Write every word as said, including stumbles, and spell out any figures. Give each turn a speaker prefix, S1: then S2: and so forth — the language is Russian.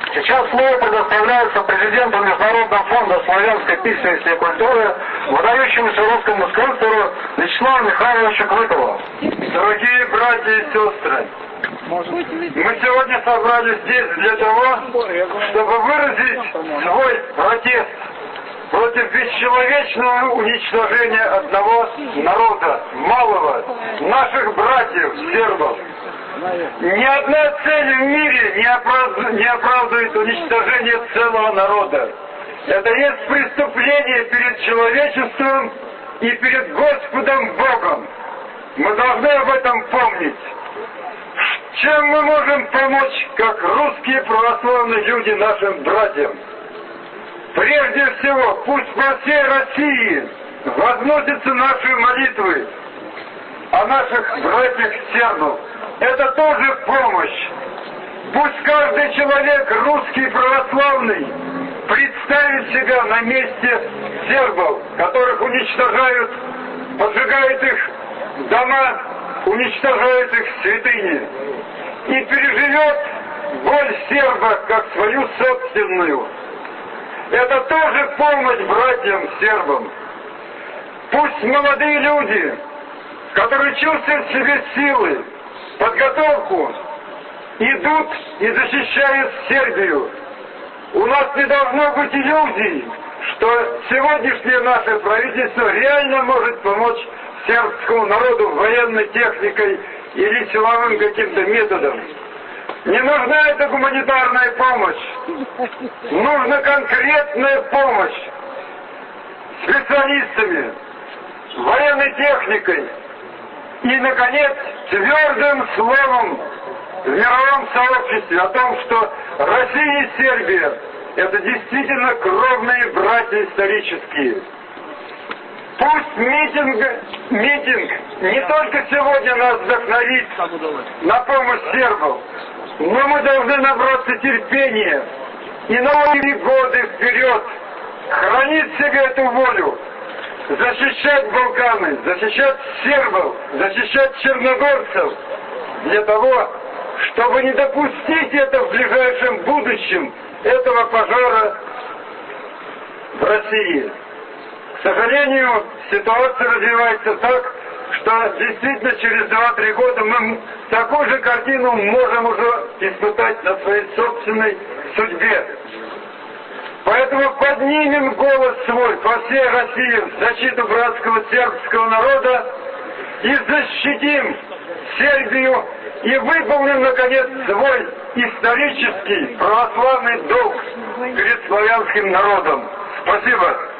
S1: Сейчас слово предоставляется президенту Международного фонда славянской письменности и культуры, выдающемуся русскому скульптору Вячеславу Михайловичу Клыкову.
S2: Дорогие братья и сестры, мы сегодня собрались здесь для того, чтобы выразить свой протест против бесчеловечного уничтожения одного народа, малого, наших братьев, сербов. Ни одна цель в мире не оправдывает, не оправдывает уничтожение целого народа. Это есть преступление перед человечеством и перед Господом Богом. Мы должны об этом помнить. Чем мы можем помочь, как русские православные люди, нашим братьям? Прежде всего, пусть по всей России возносятся наши молитвы о наших братьях сербов. Это тоже помощь. Пусть каждый человек, русский православный, представит себя на месте сербов, которых уничтожают, поджигают их дома, уничтожают их святыни, и переживет боль серба как свою собственную. Это тоже помощь братьям-сербам. Пусть молодые люди, которые чувствуют в себе силы, подготовку, идут и защищают Сербию. У нас не должно быть иллюзий, что сегодняшнее наше правительство реально может помочь сербскому народу военной техникой или силовым каким-то методом. Не нужна эта гуманитарная помощь. Нужна конкретная помощь специалистами, военной техникой и, наконец, твердым словом в мировом сообществе о том, что Россия и Сербия – это действительно кровные братья исторические. Пусть митинг, митинг не только сегодня нас вдохновит на помощь сербам, но мы должны набраться терпения и новые годы вперед хранить в себе эту волю, защищать Балканы, защищать сербов, защищать черногорцев, для того, чтобы не допустить это в ближайшем будущем, этого пожара в России. К сожалению, ситуация развивается так, что действительно через два-три года мы такую же картину можем уже испытать на своей собственной судьбе. Поэтому поднимем голос свой по всей России в защиту братского сербского народа и защитим Сербию и выполним, наконец, свой исторический православный долг перед славянским народом. Спасибо.